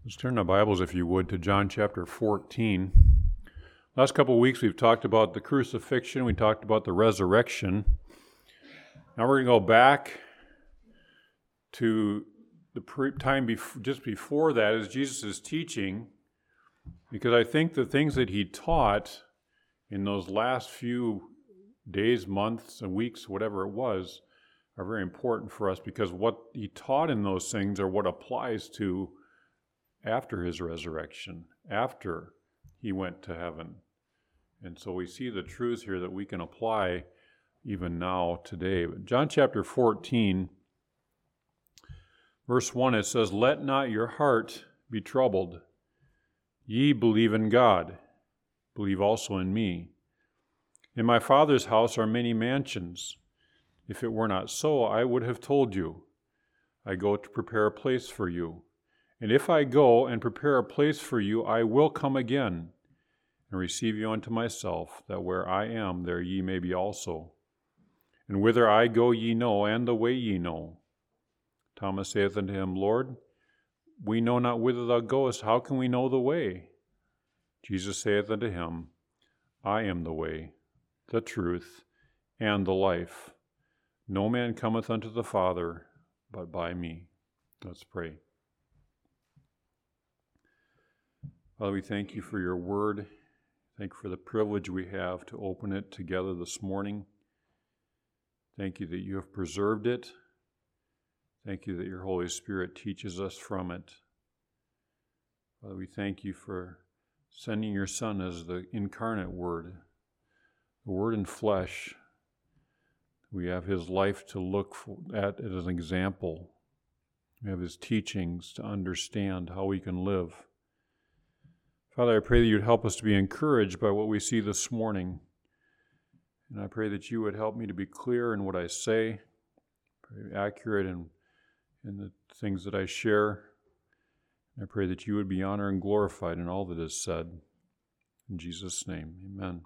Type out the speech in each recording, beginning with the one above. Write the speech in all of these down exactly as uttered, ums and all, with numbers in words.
Let's turn our Bibles, if you would, to John chapter fourteen. Last couple of weeks we've talked about the crucifixion, we talked about the resurrection. Now we're going to go back to the pre- time bef- just before that as Jesus' teaching, because I think the things that he taught in those last few days, months, and weeks, whatever it was, are very important for us, because what he taught in those things are what applies to after his resurrection, after he went to heaven. And so we see the truths here that we can apply even now, today. But John chapter fourteen, verse one, it says, "Let not your heart be troubled. Ye believe in God, believe also in me. In my Father's house are many mansions. If it were not so, I would have told you. I go to prepare a place for you. And if I go and prepare a place for you, I will come again and receive you unto myself, that where I am, there ye may be also. And whither I go ye know, and the way ye know." Thomas saith unto him, "Lord, we know not whither thou goest. How can we know the way?" Jesus saith unto him, "I am the way, the truth, and the life. No man cometh unto the Father but by me." Let's pray. Father, we thank you for your word. Thank you for the privilege we have to open it together this morning. Thank you that you have preserved it. Thank you that your Holy Spirit teaches us from it. Father, we thank you for sending your Son as the incarnate Word, the Word in flesh. We have his life to look at as an example. We have his teachings to understand how we can live. Father, I pray that you'd help us to be encouraged by what we see this morning. And I pray that you would help me to be clear in what I say, accurate in, in the things that I share. And I pray that you would be honored and glorified in all that is said. In Jesus' name, amen.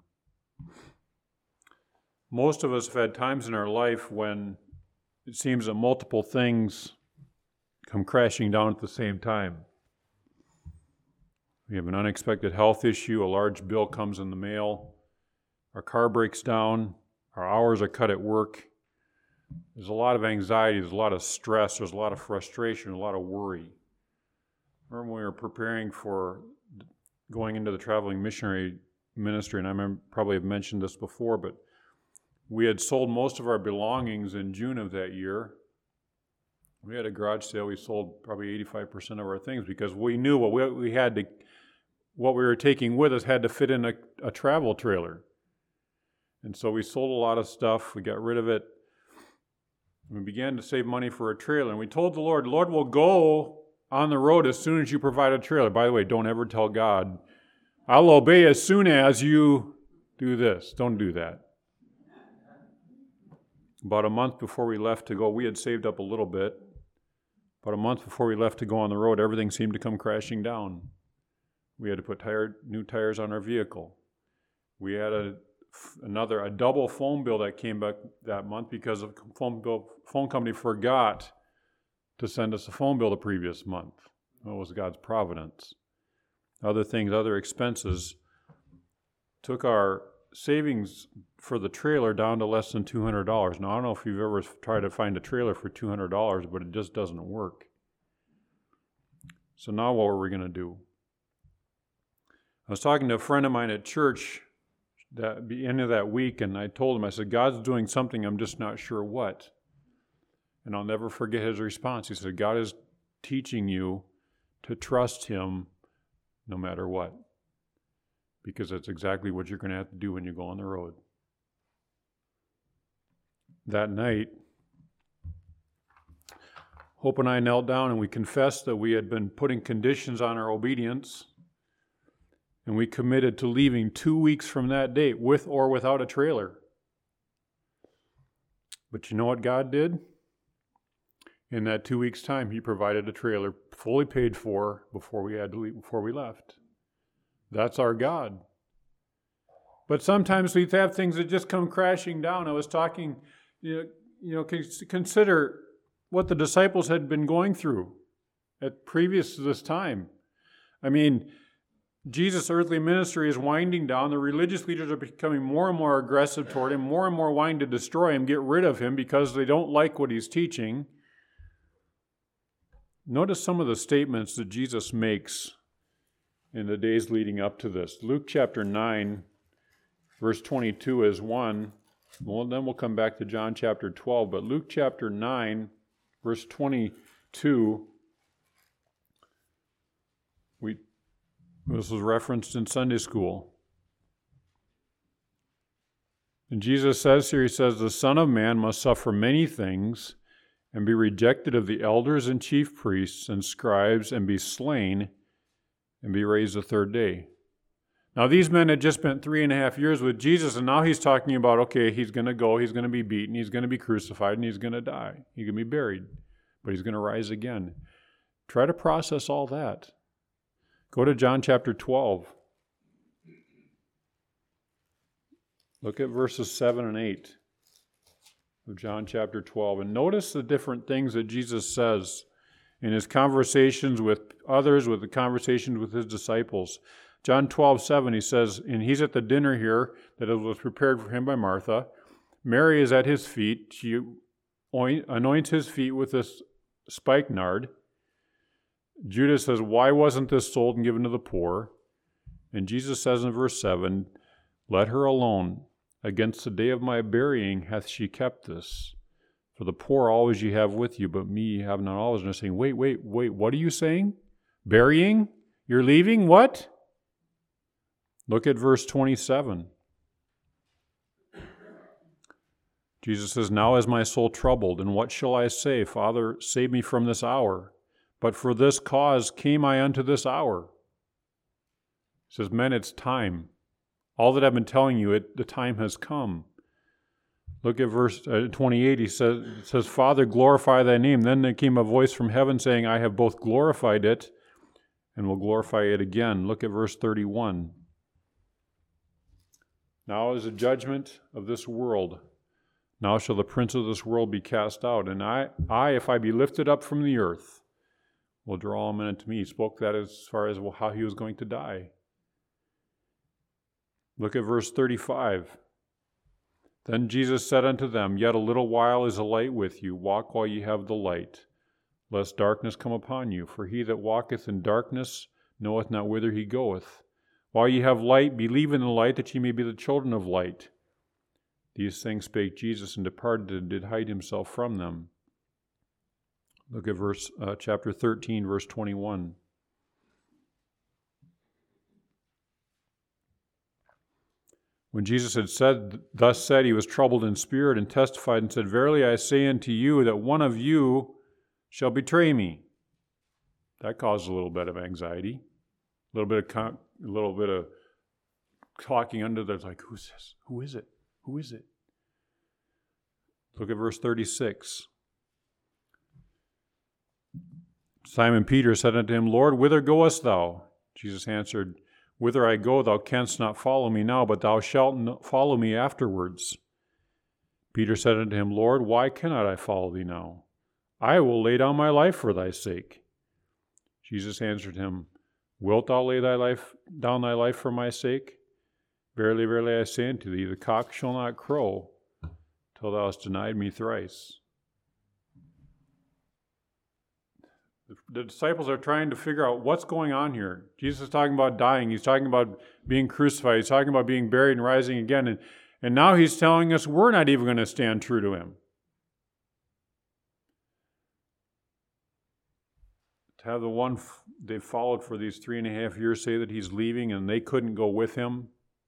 Most of us have had times in our life when it seems that multiple things come crashing down at the same time. We have an unexpected health issue, a large bill comes in the mail, our car breaks down, our hours are cut at work. There's a lot of anxiety, there's a lot of stress, there's a lot of frustration, a lot of worry. Remember when we were preparing for going into the traveling missionary ministry, and I remember, probably have mentioned this before, but we had sold most of our belongings in June of that year. We had a garage sale, we sold probably eighty-five percent of our things because we knew what we, we had to what we were taking with us had to fit in a, a travel trailer. And so we sold a lot of stuff. We got rid of it. We began to save money for a trailer. And we told the Lord, Lord, we'll go on the road as soon as you provide a trailer. By the way, don't ever tell God, I'll obey as soon as you do this. Don't do that. About a month before we left to go, we had saved up a little bit. About a month before we left to go on the road, everything seemed to come crashing down. We had to put tire, new tires on our vehicle. We had a, another, a double phone bill that came back that month because the phone, bill, phone company forgot to send us a phone bill the previous month. That was God's providence. Other things, other expenses took our savings for the trailer down to less than two hundred dollars. Now, I don't know if you've ever tried to find a trailer for two hundred dollars, but it just doesn't work. So now what were we going to do? I was talking to a friend of mine at church at the end of that week, and I told him, I said, God's doing something, I'm just not sure what. And I'll never forget his response. He said, God is teaching you to trust him no matter what, because that's exactly what you're going to have to do when you go on the road. That night, Hope and I knelt down and we confessed that we had been putting conditions on our obedience, and we committed to leaving two weeks from that date with or without a trailer. But you know what God did? In that two weeks' time, he provided a trailer fully paid for before we had to leave, before we left. That's our God. But sometimes we have things that just come crashing down. I was talking, you know, you know, consider what the disciples had been going through at previous to this time. I mean, Jesus' earthly ministry is winding down. The religious leaders are becoming more and more aggressive toward him, more and more wanting to destroy him, get rid of him because they don't like what he's teaching. Notice some of the statements that Jesus makes in the days leading up to this. Luke chapter nine, verse twenty-two is one. Well, then we'll come back to John chapter twelve. But Luke chapter nine, verse twenty-two, we this was referenced in Sunday school. And Jesus says here, he says, the Son of Man must suffer many things and be rejected of the elders and chief priests and scribes and be slain and be raised the third day. Now, these men had just spent three and a half years with Jesus, and now he's talking about, okay, he's going to go, he's going to be beaten, he's going to be crucified, and he's going to die. He's going to be buried, but he's going to rise again. Try to process all that. Go to John chapter twelve. Look at verses seven and eight of John chapter twelve, and notice the different things that Jesus says in his conversations with others, with the conversations with his disciples. John twelve, seven, he says, and he's at the dinner here that was prepared for him by Martha. Mary is at his feet. She anoints his feet with this spikenard. Judas says, why wasn't this sold and given to the poor? And Jesus says in verse seven, let her alone. Against the day of my burying hath she kept this. For the poor always ye have with you, but me ye have not always. And they're saying, wait, wait, wait, what are you saying? Burying? You're leaving? What? Look at verse twenty-seven. Jesus says, now is my soul troubled, and what shall I say? Father, save me from this hour. But for this cause came I unto this hour. He says, men, it's time. All that I've been telling you, it, the time has come. Look at verse uh, twenty-eight. He says, it says, Father, glorify thy name. Then there came a voice from heaven saying, I have both glorified it and will glorify it again. Look at verse thirty-one. Now is the judgment of this world. Now shall the prince of this world be cast out. And I, I, if I be lifted up from the earth, will draw all men unto me. He spoke that as far as how he was going to die. Look at verse thirty-five. Then Jesus said unto them, yet a little while is the light with you. Walk while ye have the light, lest darkness come upon you. For he that walketh in darkness knoweth not whither he goeth. While ye have light, believe in the light, that ye may be the children of light. These things spake Jesus, and departed, and did hide himself from them. Look at verse uh, chapter thirteen, verse twenty-one. When Jesus had said, thus said, he was troubled in spirit, and testified, and said, verily I say unto you, that one of you shall betray me. That caused a little bit of anxiety, a little bit of con- a little bit of talking under there. Like, who's this? Who is it? Who is it? Look at verse thirty-six. Simon Peter said unto him, Lord, whither goest thou? Jesus answered, whither I go, thou canst not follow me now, but thou shalt follow me afterwards. Peter said unto him, Lord, why cannot I follow thee now? I will lay down my life for thy sake. Jesus answered him, wilt thou lay thy life down thy life for my sake? Verily, verily, I say unto thee, the cock shall not crow till thou hast denied me thrice. The disciples are trying to figure out what's going on here. Jesus is talking about dying. He's talking about being crucified. He's talking about being buried and rising again. And, and now he's telling us we're not even going to stand true to him. To have the one they followed for these three and a half years say that he's leaving and they couldn't go with him,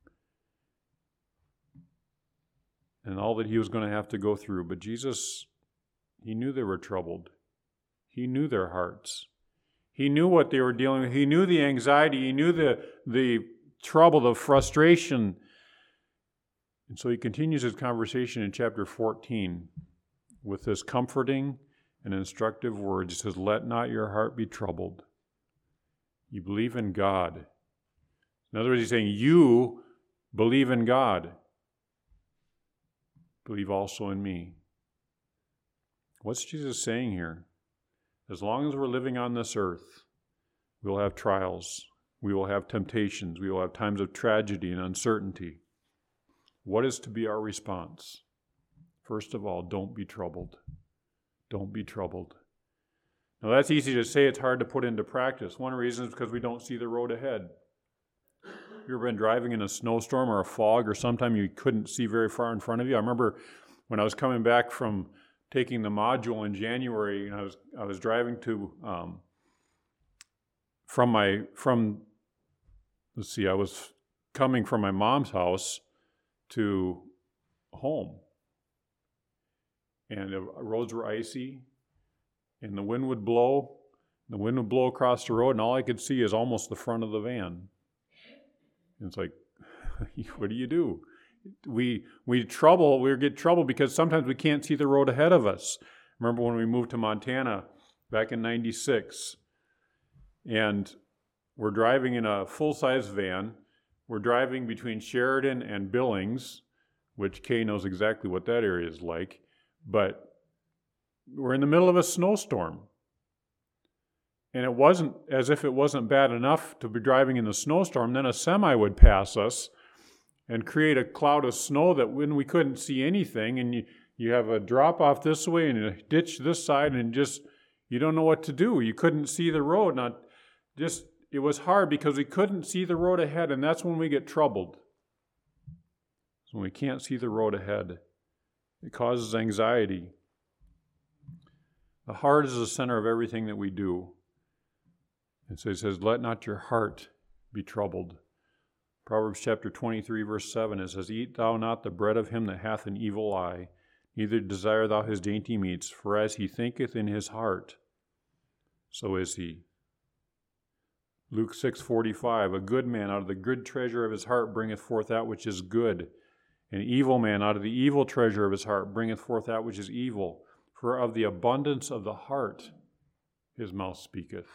and all that he was going to have to go through. But Jesus, he knew they were troubled. He knew their hearts. He knew what they were dealing with. He knew the anxiety. He knew the, the trouble, the frustration. And so he continues his conversation in chapter fourteen with this comforting and instructive words. He says, let not your heart be troubled. You believe in God. In other words, he's saying, you believe in God. Believe also in me. What's Jesus saying here? As long as we're living on this earth, We will have trials. We will have temptations. We will have times of tragedy and uncertainty. What is to be our response? First of all, don't be troubled. Don't be troubled. Now that's easy to say, it's hard to put into practice. One reason is because we don't see the road ahead. You ever been driving in a snowstorm or a fog or sometime you couldn't see very far in front of you? I remember when I was coming back from taking the module in January, and I was I was driving to um, from my from let's see, I was coming from my mom's house to home, and the roads were icy, and the wind would blow. The wind would blow across the road, and all I could see is almost the front of the van. And it's like, what do you do? We we trouble. We get trouble because sometimes we can't see the road ahead of us. Remember when we moved to Montana back in ninety-six, and we're driving in a full-size van. We're driving between Sheridan and Billings, which Kay knows exactly what that area is like, but we're in the middle of a snowstorm. And it wasn't as if it wasn't bad enough to be driving in the snowstorm. Then a semi would pass us and create a cloud of snow that when we couldn't see anything, and you, you have a drop off this way and a ditch this side, and just, you don't know what to do. You couldn't see the road. Not just, it was hard because we couldn't see the road ahead, and that's when we get troubled. When we can't see the road ahead, it causes anxiety. The heart is the center of everything that we do. And so he says, let not your heart be troubled. Proverbs chapter twenty-three, verse seven, it says, eat thou not the bread of him that hath an evil eye, neither desire thou his dainty meats, for as he thinketh in his heart, so is he. Luke six forty-five, a good man out of the good treasure of his heart bringeth forth that which is good. An evil man out of the evil treasure of his heart bringeth forth that which is evil. For of the abundance of the heart his mouth speaketh.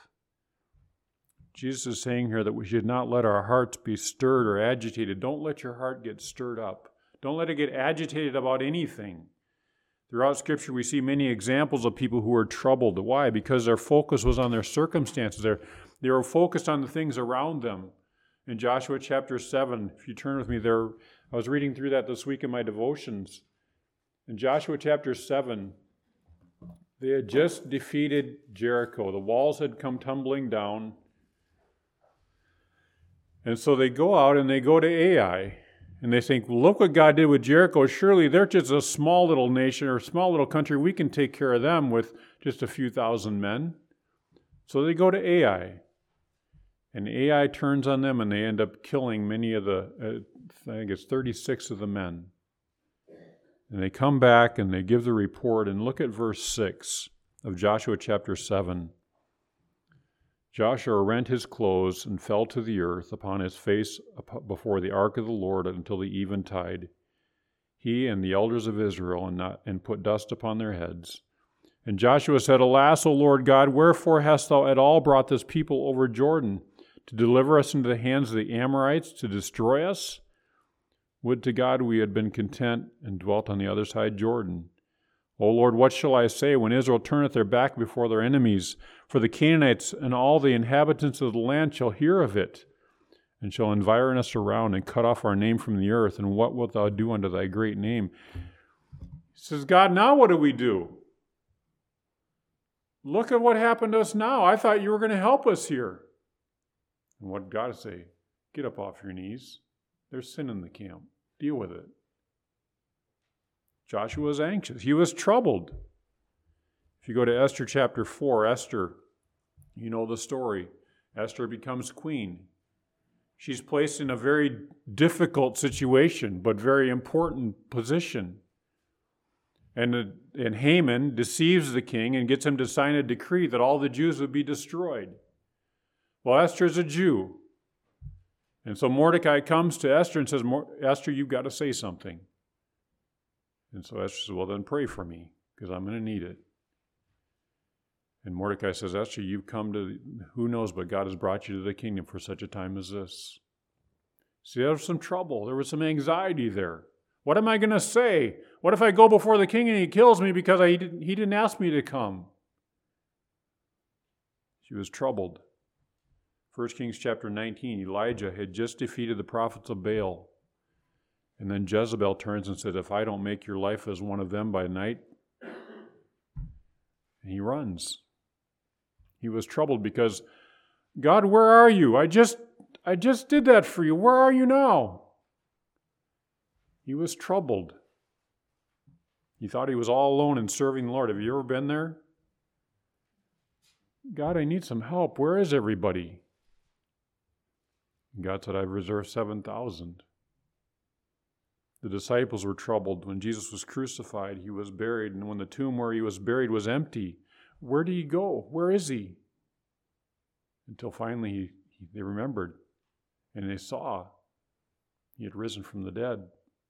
Jesus is saying here that we should not let our hearts be stirred or agitated. Don't let your heart get stirred up. Don't let it get agitated about anything. Throughout Scripture, we see many examples of people who were troubled. Why? Because their focus was on their circumstances. They're, they were focused on the things around them. In Joshua chapter seven, if you turn with me there, I was reading through that this week in my devotions. In Joshua chapter seven, they had just defeated Jericho. The walls had come tumbling down. And so they go out and they go to Ai. And they think, well, look what God did with Jericho. Surely they're just a small little nation or a small little country. We can take care of them with just a few thousand men. So they go to Ai. And Ai turns on them and they end up killing many of the, uh, I think it's thirty-six of the men. And they come back and they give the report. And look at verse six of Joshua chapter seven. Joshua rent his clothes and fell to the earth upon his face before the ark of the Lord until the eventide, he and the elders of Israel, and, not, and put dust upon their heads. And Joshua said, Alas, O Lord God, wherefore hast thou at all brought this people over Jordan, to deliver us into the hands of the Amorites, to destroy us? Would to God we had been content and dwelt on the other side Jordan. O Lord, what shall I say when Israel turneth their back before their enemies? For the Canaanites and all the inhabitants of the land shall hear of it, and shall environ us around, and cut off our name from the earth. And what wilt thou do unto thy great name? He says, God, now what do we do? Look at what happened to us now. I thought you were going to help us here. And what did God say? Get up off your knees. There's sin in the camp. Deal with it. Joshua was anxious. He was troubled. If you go to Esther chapter four, Esther, you know the story. Esther becomes queen. She's placed in a very difficult situation, but very important position. And, and Haman deceives the king and gets him to sign a decree that all the Jews would be destroyed. Well, Esther's a Jew. And so Mordecai comes to Esther and says, Esther, you've got to say something. And so Esther says, well, then pray for me, because I'm going to need it. And Mordecai says, Esther, you've come to, who knows, but God has brought you to the kingdom for such a time as this. See, there was some trouble. There was some anxiety there. What am I going to say? What if I go before the king and he kills me because I, he, didn't, he didn't ask me to come? She was troubled. First Kings chapter nineteen, Elijah had just defeated the prophets of Baal. And then Jezebel turns and said, if I don't make your life as one of them by night, and he runs. He was troubled because, God, where are you? I just, I just did that for you. Where are you now? He was troubled. He thought he was all alone in serving the Lord. Have you ever been there? God, I need some help. Where is everybody? And God said, I've reserved seven thousand. The disciples were troubled. When Jesus was crucified, he was buried. And when the tomb where he was buried was empty, where did he go? Where is he? Until finally he, he, they remembered and they saw he had risen from the dead.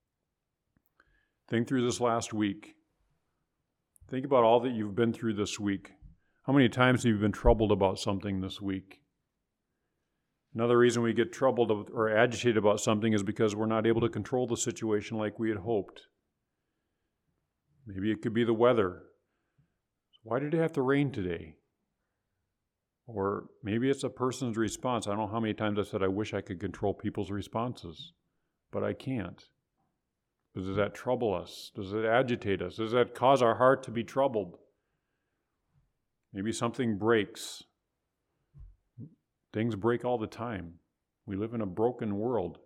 Think through this last week. Think about all that you've been through this week. How many times have you been troubled about something this week? Another reason we get troubled or agitated about something is because we're not able to control the situation like we had hoped. Maybe it could be the weather. Why did it have to rain today? Or maybe it's a person's response. I don't know how many times I said I wish I could control people's responses, but I can't. But does that trouble us? Does it agitate us? Does that cause our heart to be troubled? Maybe something breaks. Things break all the time. We live in a broken world.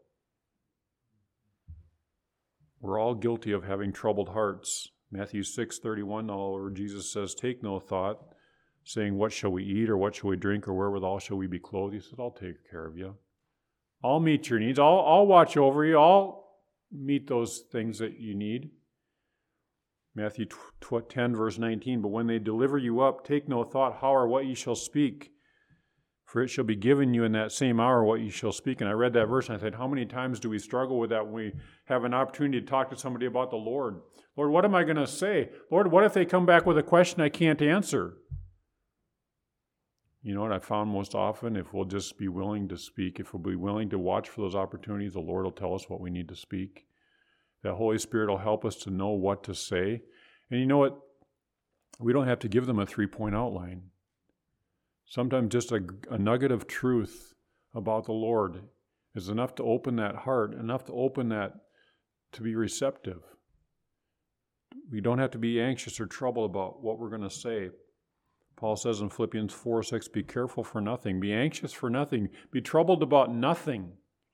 We're all guilty of having troubled hearts. Matthew six thirty-one, where Jesus says, take no thought, saying, what shall we eat, or what shall we drink, or wherewithal shall we be clothed? He says, I'll take care of you. I'll meet your needs. I'll, I'll watch over you. I'll meet those things that you need. Matthew ten, verse nineteen, but when they deliver you up, take no thought how or what ye shall speak, for it shall be given you in that same hour what you shall speak. And I read that verse and I said, how many times do we struggle with that when we have an opportunity to talk to somebody about the Lord? Lord, what am I going to say? Lord, what if they come back with a question I can't answer? You know what I found most often? If we'll just be willing to speak, if we'll be willing to watch for those opportunities, the Lord will tell us what we need to speak. The Holy Spirit will help us to know what to say. And you know what? We don't have to give them a three-point outline. Sometimes just a, a nugget of truth about the Lord is enough to open that heart, enough to open that to be receptive. We don't have to be anxious or troubled about what we're going to say. Paul says in Philippians four six, be careful for nothing, be anxious for nothing, be troubled about nothing.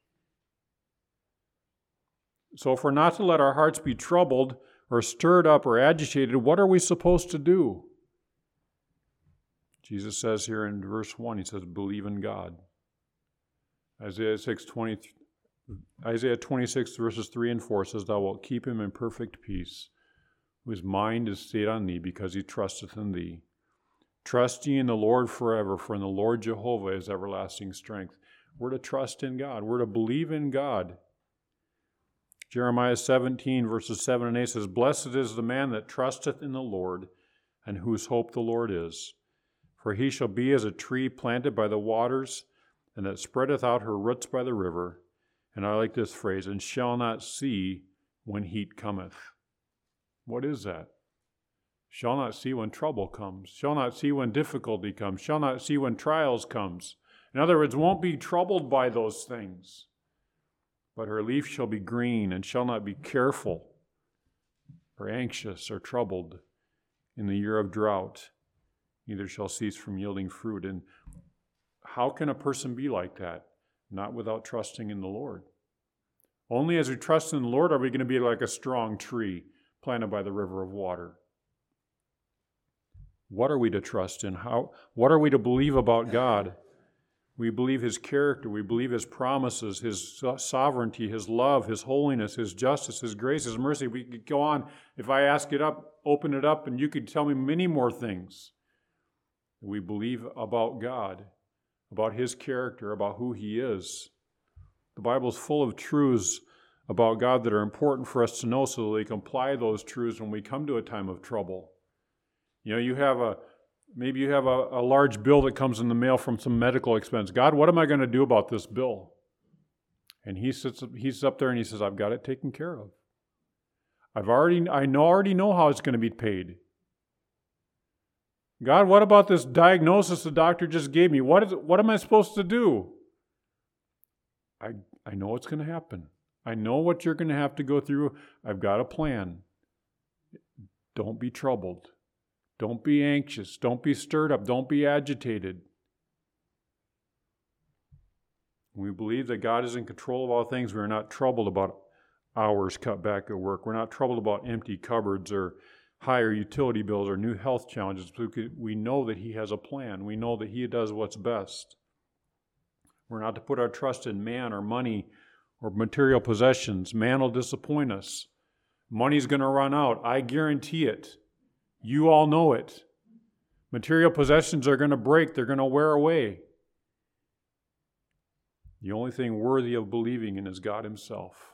So if we're not to let our hearts be troubled or stirred up or agitated, what are we supposed to do? Jesus says here in verse one, he says, believe in God. Isaiah six twenty, Isaiah twenty-six verses three and four says, thou wilt keep him in perfect peace, whose mind is stayed on thee, because he trusteth in thee. Trust ye in the Lord forever, for in the Lord Jehovah is everlasting strength. We're to trust in God. We're to believe in God. Jeremiah seventeen verses seven and eight says, blessed is the man that trusteth in the Lord, and whose hope the Lord is. For he shall be as a tree planted by the waters, and that spreadeth out her roots by the river. And I like this phrase, and shall not see when heat cometh. What is that? Shall not see when trouble comes. Shall not see when difficulty comes. Shall not see when trials comes. In other words, won't be troubled by those things. But her leaf shall be green, and shall not be careful, or anxious, or troubled in the year of drought. Neither shall cease from yielding fruit. And how can a person be like that? Not without trusting in the Lord. Only as we trust in the Lord are we going to be like a strong tree planted by the river of water. What are we to trust in? How? What are we to believe about God? We believe his character. We believe his promises, his sovereignty, his love, his holiness, his justice, his grace, his mercy. We could go on. If I ask it up, open it up, and you could tell me many more things. We believe about God, about his character, about who he is. The Bible is full of truths about God that are important for us to know so that we can apply those truths when we come to a time of trouble. You know, you have a, maybe you have a, a large bill that comes in the mail from some medical expense. God, what am I going to do about this bill? And he sits, he's up there and he says, I've got it taken care of. I've already, I know, already know how it's going to be paid. God, what about this diagnosis the doctor just gave me? What is it, what am I supposed to do? I, I know what's going to happen. I know what you're going to have to go through. I've got a plan. Don't be troubled. Don't be anxious. Don't be stirred up. Don't be agitated. We believe that God is in control of all things. We're not troubled about hours cut back at work. We're not troubled about empty cupboards or higher utility bills or new health challenges. We know that He has a plan. We know that He does what's best. We're not to put our trust in man or money or material possessions. Man will disappoint us. Money's going to run out. I guarantee it. You all know it. Material possessions are going to break. They're going to wear away. The only thing worthy of believing in is God Himself.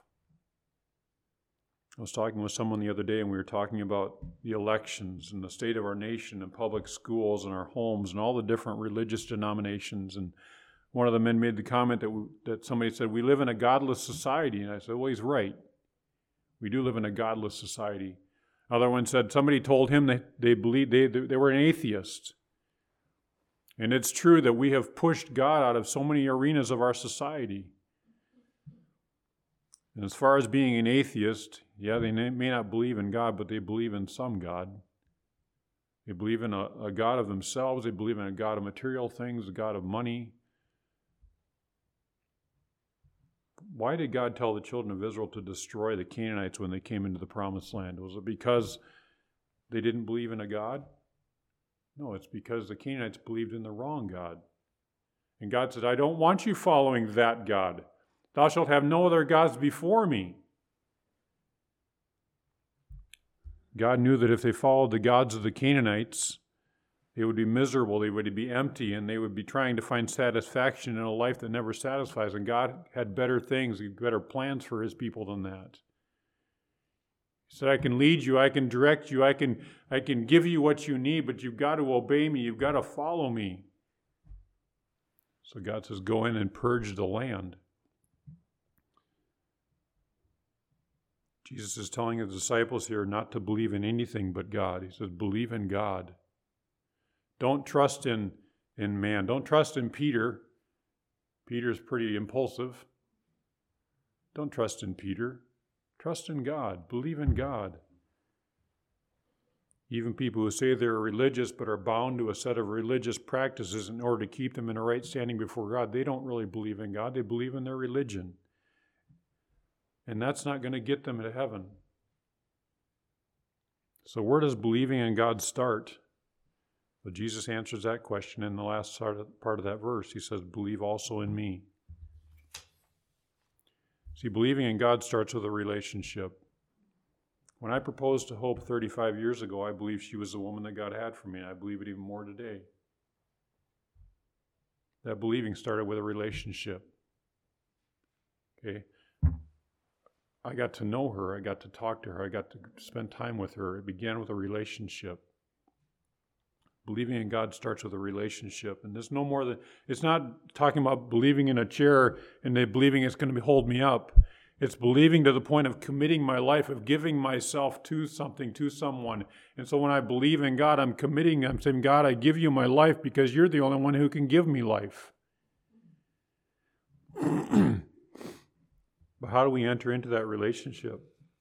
I was talking with someone the other day, and we were talking about the elections and the state of our nation and public schools and our homes and all the different religious denominations. And one of the men made the comment that we, that somebody said, we live in a godless society. And I said, well, he's right. We do live in a godless society. Another one said somebody told him that they believed they, they were an atheist. And it's true that we have pushed God out of so many arenas of our society. And as far as being an atheist, yeah, they may not believe in God, but they believe in some God. They believe in a, a God of themselves. They believe in a God of material things, a God of money. Why did God tell the children of Israel to destroy the Canaanites when they came into the promised land? Was it because they didn't believe in a God? No, it's because the Canaanites believed in the wrong God. And God said, I don't want you following that God. Thou shalt have no other gods before me. God knew that if they followed the gods of the Canaanites, they would be miserable, they would be empty, and they would be trying to find satisfaction in a life that never satisfies. And God had better things, better plans for His people than that. He said, I can lead you, I can direct you, I can, I can give you what you need, but you've got to obey me, you've got to follow me. So God says, go in and purge the land. Jesus is telling His disciples here not to believe in anything but God. He says, believe in God. Don't trust in, in man. Don't trust in Peter. Peter's pretty impulsive. Don't trust in Peter. Trust in God. Believe in God. Even people who say they're religious but are bound to a set of religious practices in order to keep them in a right standing before God, they don't really believe in God. They believe in their religion. And that's not going to get them to heaven. So where does believing in God start? Well, Jesus answers that question in the last part of that verse. He says, believe also in me. See, believing in God starts with a relationship. When I proposed to Hope thirty-five years ago, I believed she was the woman that God had for me, and I believe it even more today. That believing started with a relationship. Okay? I got to know her. I got to talk to her. I got to spend time with her. It began with a relationship. Believing in God starts with a relationship. And there's no more than, it's not talking about believing in a chair and then believing it's going to hold me up. It's believing to the point of committing my life, of giving myself to something, to someone. And so when I believe in God, I'm committing, I'm saying, God, I give you my life because you're the only one who can give me life. But how do we enter into that relationship?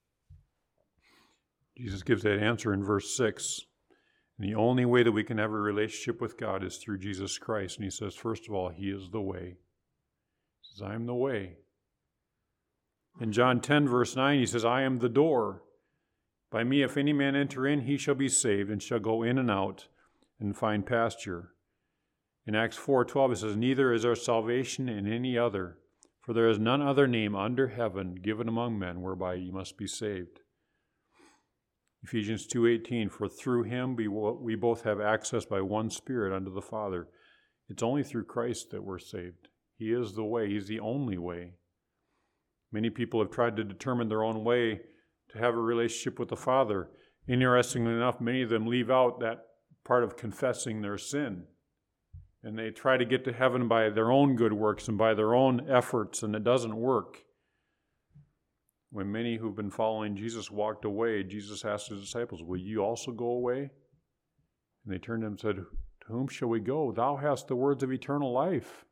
Jesus gives that answer in verse six. And the only way that we can have a relationship with God is through Jesus Christ. And He says, first of all, He is the way. He says, I am the way. In John ten, verse nine, He says, I am the door. By me, if any man enter in, he shall be saved, and shall go in and out, and find pasture. In Acts four twelve, it says, neither is there salvation in any other, for there is none other name under heaven given among men whereby ye must be saved. Ephesians two eighteen, for through Him we, we both have access by one Spirit unto the Father. It's only through Christ that we're saved. He is the way. He's the only way. Many people have tried to determine their own way to have a relationship with the Father. Interestingly enough, many of them leave out that part of confessing their sin. And they try to get to heaven by their own good works and by their own efforts, and it doesn't work. When many who've been following Jesus walked away, Jesus asked His disciples, will you also go away? And they turned to him and said, to whom shall we go? Thou hast the words of eternal life.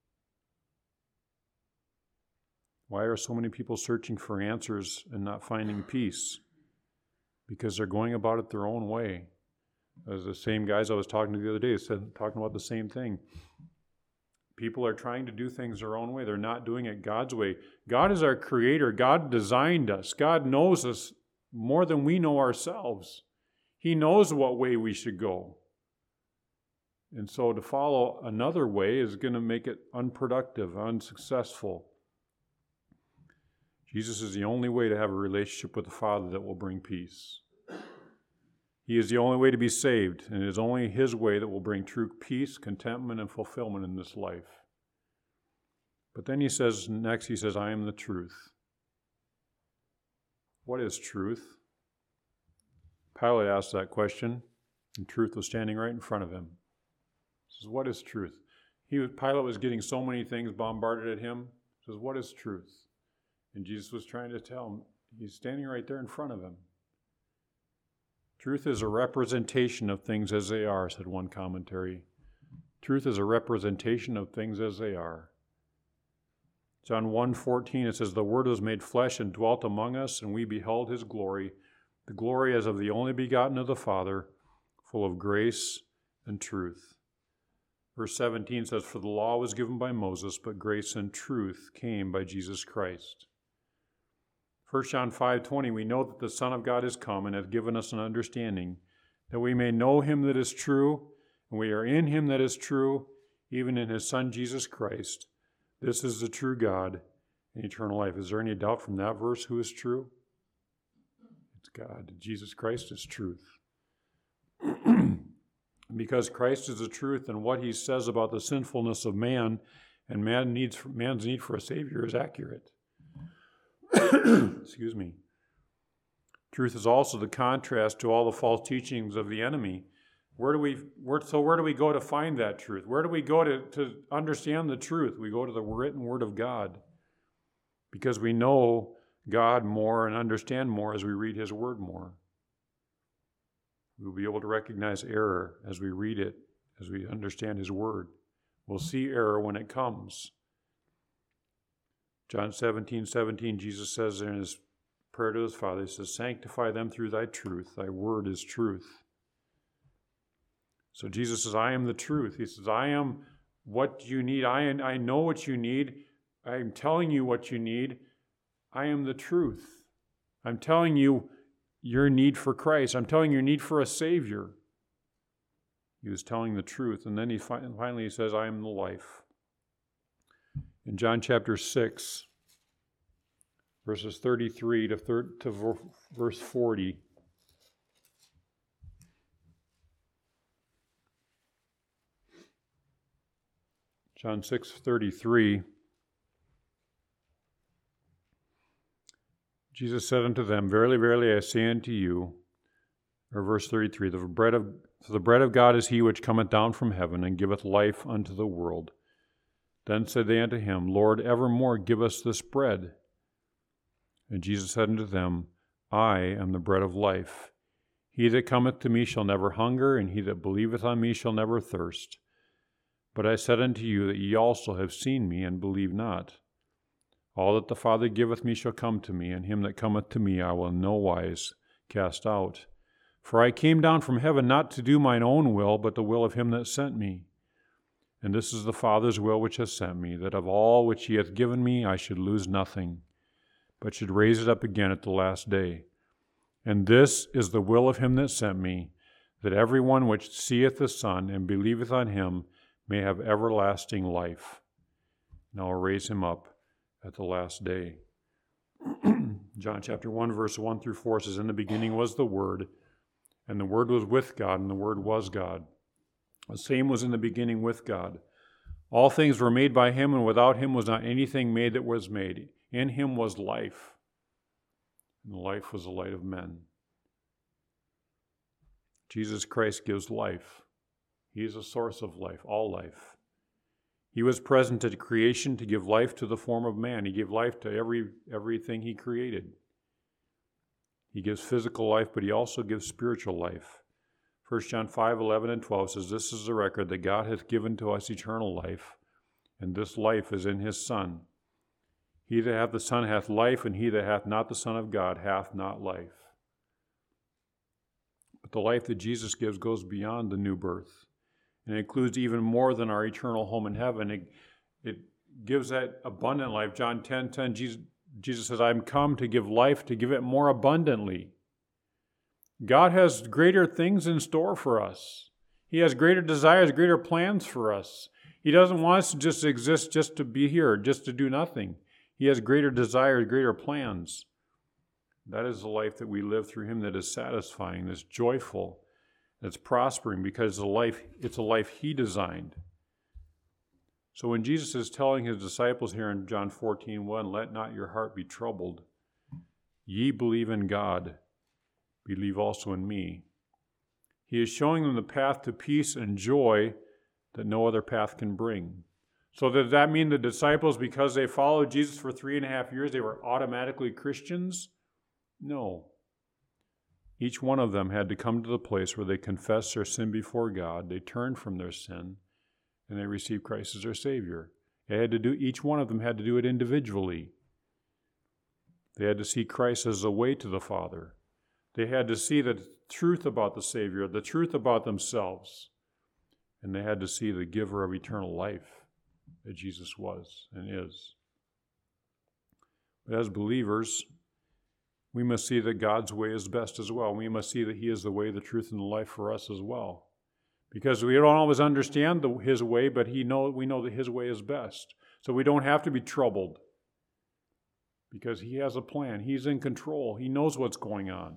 Why are so many people searching for answers and not finding peace? Because they're going about it their own way. As the same guys I was talking to the other day said, talking about the same thing. People are trying to do things their own way. They're not doing it God's way. God is our creator. God designed us. God knows us more than we know ourselves. He knows what way we should go. And so to follow another way is going to make it unproductive, unsuccessful. Jesus is the only way to have a relationship with the Father that will bring peace. He is the only way to be saved, and it is only His way that will bring true peace, contentment, and fulfillment in this life. But then he says, next he says, I am the truth. What is truth? Pilate asked that question, and truth was standing right in front of him. He says, what is truth? He was, Pilate was getting so many things bombarded at him. He says, what is truth? And Jesus was trying to tell him, he's standing right there in front of him. Truth is a representation of things as they are, said one commentary. Truth is a representation of things as they are. John one fourteen, it says, the Word was made flesh and dwelt among us, and we beheld His glory, the glory as of the only begotten of the Father, full of grace and truth. Verse seventeen says, for the law was given by Moses, but grace and truth came by Jesus Christ. First John five twenty, we know that the Son of God is come and hath given us an understanding, that we may know Him that is true, and we are in Him that is true, even in His Son Jesus Christ. This is the true God and eternal life. Is there any doubt from that verse who is true? It's God. Jesus Christ is truth. Because Christ is the truth, and what He says about the sinfulness of man and man needs, man's need for a Savior is accurate. Excuse me. Truth is also the contrast to all the false teachings of the enemy. Where do we, where, so where do we go to find that truth? Where do we go to, to understand the truth? We go to the written Word of God. Because we know God more and understand more as we read His Word more. We'll be able to recognize error as we read it, as we understand His Word. We'll see error when it comes. John seventeen seventeen, Jesus says in His prayer to His Father, He says, sanctify them through Thy truth. Thy Word is truth. So Jesus says, I am the truth. He says, I am what you need. I, I know what you need. I'm telling you what you need. I am the truth. I'm telling you your need for Christ. I'm telling you your need for a Savior. He was telling the truth. And then he finally he says, I am the life. In John chapter six, verses thirty-three to, thir- to verse forty, John six thirty-three, Jesus said unto them, verily, verily, I say unto you, or verse thirty-three, the bread of, the bread of God is he which cometh down from heaven, and giveth life unto the world. Then said they unto him, Lord, evermore give us this bread. And Jesus said unto them, I am the bread of life. He that cometh to me shall never hunger, and he that believeth on me shall never thirst. But I said unto you that ye also have seen me, and believe not. All that the Father giveth me shall come to me, and him that cometh to me I will in no wise cast out. For I came down from heaven not to do mine own will, but the will of him that sent me. And this is the Father's will which hath sent me, that of all which he hath given me I should lose nothing, but should raise it up again at the last day. And this is the will of him that sent me, that every one which seeth the Son and believeth on him may have everlasting life. And I will raise him up at the last day. John chapter one, verse one through four says, in the beginning was the Word, and the Word was with God, and the Word was God. The same was in the beginning with God. All things were made by him, and without him was not anything made that was made. In him was life, and the life was the light of men. Jesus Christ gives life. He is the source of life, all life. He was present at creation to give life to the form of man. He gave life to every everything he created. He gives physical life, but he also gives spiritual life. First John five, eleven and twelve says, "This is the record that God hath given to us eternal life, and this life is in his Son. He that hath the Son hath life, and he that hath not the Son of God hath not life." But the life that Jesus gives goes beyond the new birth, and it includes even more than our eternal home in heaven. It, it gives that abundant life. John ten ten, Jesus, Jesus says, "I am come to give life, to give it more abundantly." God has greater things in store for us. He has greater desires, greater plans for us. He doesn't want us to just exist just to be here, just to do nothing. He has greater desires, greater plans. That is the life that we live through him that is satisfying, that's joyful, that's prospering, because the life, it's a life he designed. So when Jesus is telling his disciples here in John fourteen one, "Let not your heart be troubled. Ye believe in God, believe also in me," he is showing them the path to peace and joy that no other path can bring. So does that mean the disciples, because they followed Jesus for three and a half years, they were automatically Christians? No. Each one of them had to come to the place where they confessed their sin before God, they turned from their sin, and they received Christ as their Savior. They had to do, each one of them had to do it individually. They had to see Christ as the way to the Father. They had to see the truth about the Savior, the truth about themselves, and they had to see the giver of eternal life that Jesus was and is. But as believers, we must see that God's way is best as well. We must see that he is the way, the truth, and the life for us as well. Because we don't always understand the, his way, but he know, we know that his way is best. So we don't have to be troubled, because he has a plan. He's in control. He knows what's going on.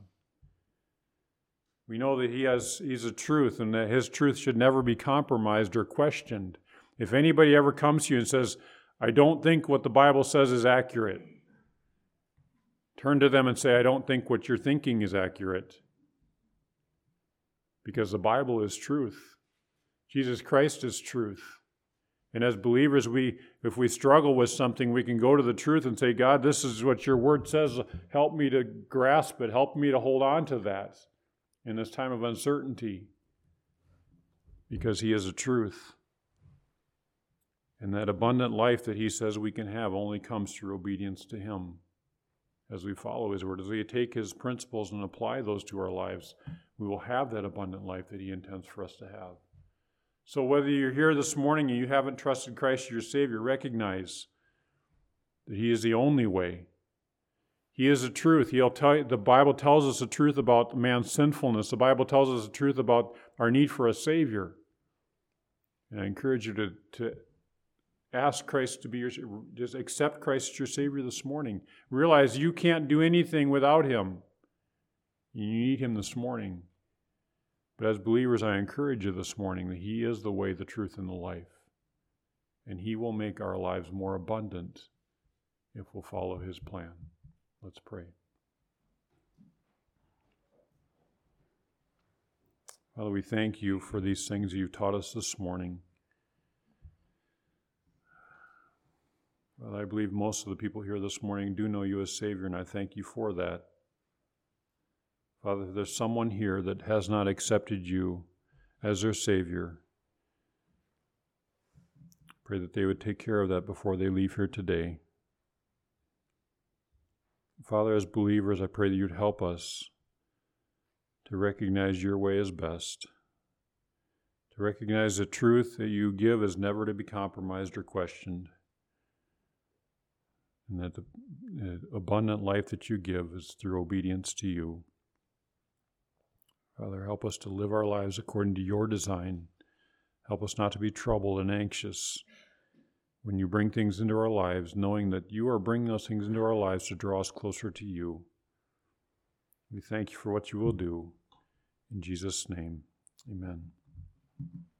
We know that he has, he's a truth, and that his truth should never be compromised or questioned. If anybody ever comes to you and says, "I don't think what the Bible says is accurate," turn to them and say, "I don't think what you're thinking is accurate." Because the Bible is truth. Jesus Christ is truth. And as believers, we, if we struggle with something, we can go to the truth and say, "God, this is what your word says. Help me to grasp it. Help me to hold on to that in this time of uncertainty." Because he is a truth. And that abundant life that he says we can have only comes through obedience to him. As we follow his word, as we take his principles and apply those to our lives, we will have that abundant life that he intends for us to have. So whether you're here this morning and you haven't trusted Christ as your Savior, recognize that he is the only way. He is the truth. He'll tell you, the Bible tells us the truth about man's sinfulness. The Bible tells us the truth about our need for a Savior. And I encourage you to, to ask Christ to be your, just accept Christ as your Savior this morning. Realize you can't do anything without him. You need him this morning. But as believers, I encourage you this morning that he is the way, the truth, and the life. And he will make our lives more abundant if we'll follow his plan. Let's pray. Father, we thank you for these things you've taught us this morning. Well, I believe most of the people here this morning do know you as Savior, and I thank you for that. Father, if there's someone here that has not accepted you as their Savior, pray that they would take care of that before they leave here today. Father, as believers, I pray that you'd help us to recognize your way is best, to recognize the truth that you give is never to be compromised or questioned, and that the abundant life that you give is through obedience to you. Father, help us to live our lives according to your design. Help us not to be troubled and anxious when you bring things into our lives, knowing that you are bringing those things into our lives to draw us closer to you. We thank you for what you will do. In Jesus' name, amen.